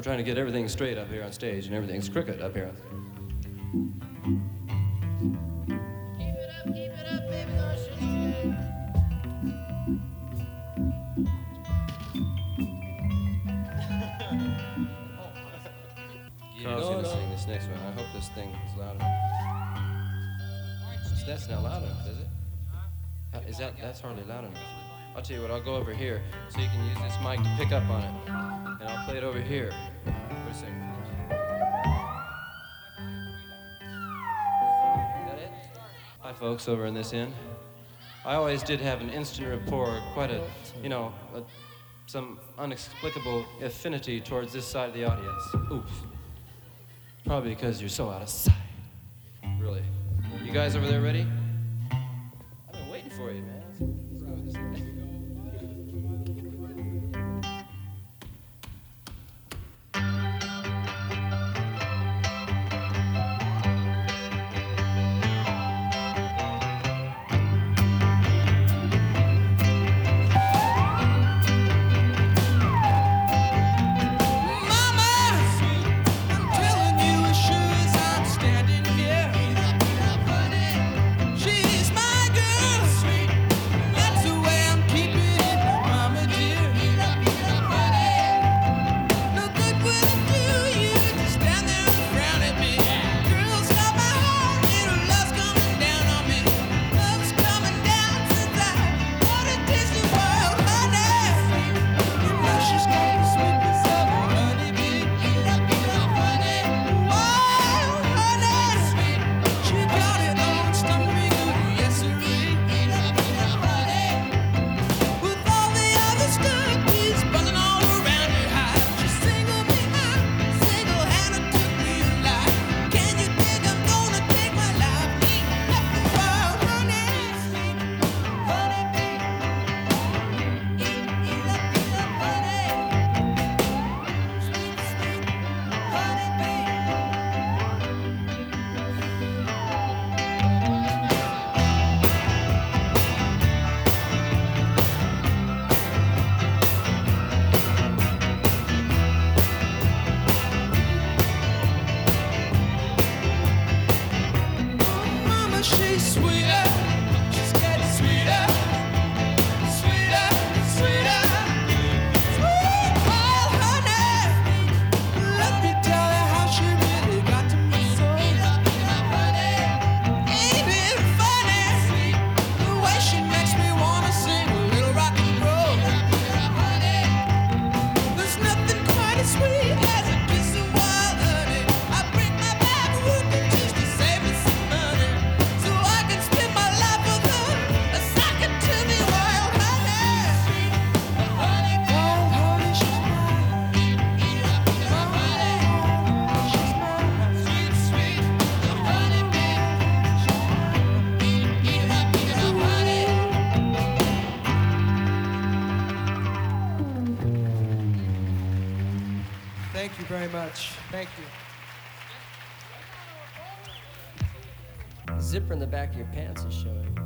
trying to get everything straight up here on stage, and everything's crooked up here. Keep it up, baby, gonna shoot you. Carl's gonna sing this next one. I hope this thing is loud enough. That's not loud enough, is it? That's hardly loud enough. I'll tell you what, I'll go over here so you can use this mic to pick up on it. And I'll play it over here. Wait a second. Is that it? Hi, folks, over in this end. I always did have an instant rapport, quite a, some inexplicable affinity towards this side of the audience. Oops. Probably because you're so out of sight. Really. You guys over there ready? I've been waiting for you, man. Let's go with this thing. She's my girl. Thank you very much. Thank you. The zipper in the back of your pants is showing.